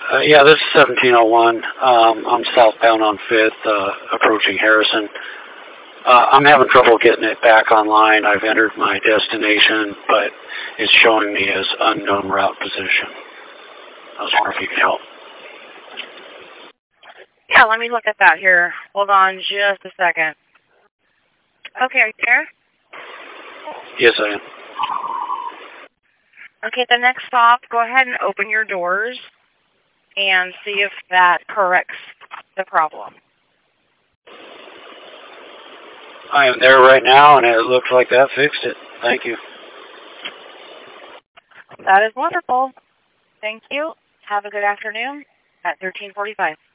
Yeah, this is 1701. I'm southbound on 5th, approaching Harrison. I'm having trouble getting it back online. I've entered my destination, but it's showing me as unknown route position. I was wondering if you could help. Yeah, let me look at that here. Hold on just a second. Okay, are you there? Yes, I am. Okay, the next stop, go ahead and open your doors and see if that corrects the problem. I am there right now, and it looks like that fixed it. Thank you. That is wonderful. Thank you. Have a good afternoon at 1345.